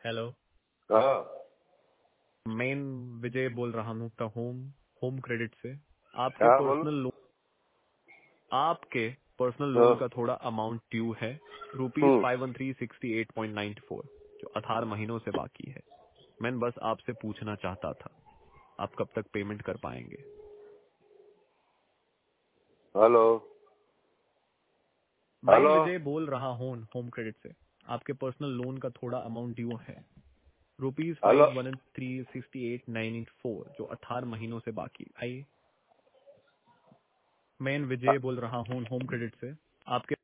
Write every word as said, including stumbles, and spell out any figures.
Hello. हाँ मैं विजय बोल रहा हूँ द होम होम क्रेडिट से। आपके हाँ बोलो। पर्सनल लोन आपके पर्सनल हाँ, लोन का थोड़ा अमाउंट ड्यू है, rupees hmm, five one three sixty eight point ninety four, जो अठारह महीनों से बाकी है। मैं बस आपसे पूछना चाहता था, आप कब तक पेमेंट कर पाएंगे? हेलो मैं हेलो। विजय बोल रहा हूँ होम क्रेडिट से। आपके पर्सनल लोन का थोड़ा अमाउंट ड्यू है, rupees hello five one three sixty eight nine four, जो अठारह महीनों से बाकी। आइए, मैं विजय बोल रहा हूँ होम क्रेडिट से। आपके